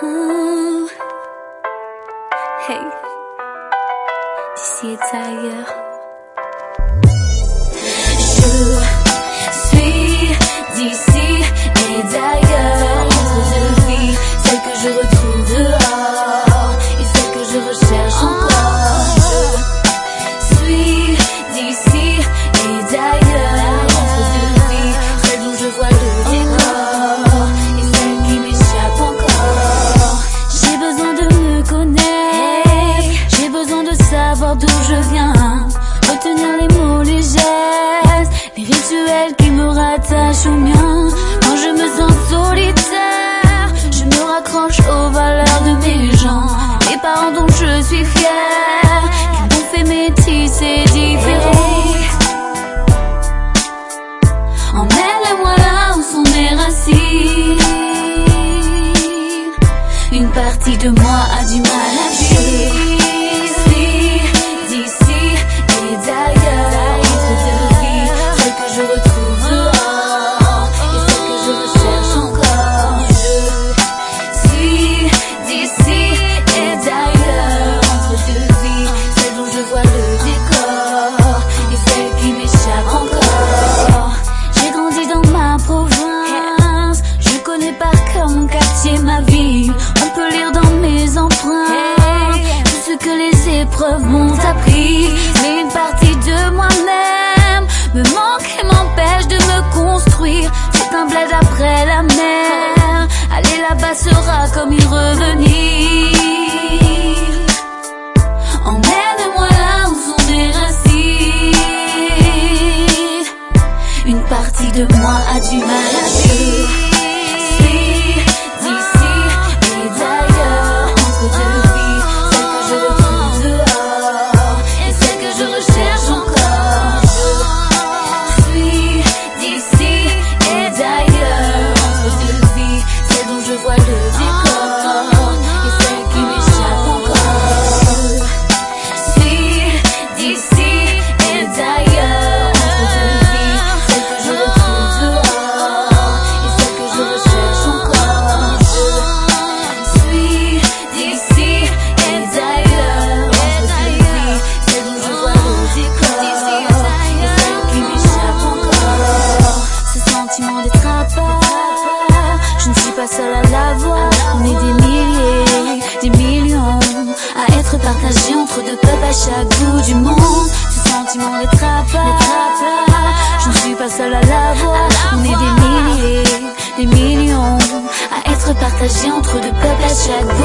Hey, d'ici et ailleurs. Je suis d'ici et d'ailleurs, entre deux vies, celle que je retrouve dehors et celle que je recherche encore. Je suis d'ici et d'ailleurs, entre deux vies, celle dont je vois le décor et celle qui m'échappe encore. J'ai besoin de me connaître, j'ai besoin de savoir d'où je viens, retenir les mots, les gestes, les rituels qui me rattachent au mien. Quand je me sens solitaire, je me raccroche aux valeurs de mes gens, les parents dont je suis fière, qui m'ont fait métisser différent. Emmène-moi là où sont mes racines. Une partie de moi a du mal à vivre. Ma vie, on peut lire dans mes empreintes tout ce que les épreuves m'ont appris. Mais une partie de moi-même me manque et m'empêche de me construire. C'est un bled après la mer, aller là-bas sera comme y revenir. Emmène-moi là où sont mes racines. Une partie de moi a du mal à vivre. Je ne suis pas seule à la voir, on est des milliers, des millions, à être partagés entre deux peuples à chaque bout du monde. Ce sentiment d'être à part, je ne suis pas seule à la voir, on est des milliers, des millions, à être partagés entre deux peuples à chaque bout du monde.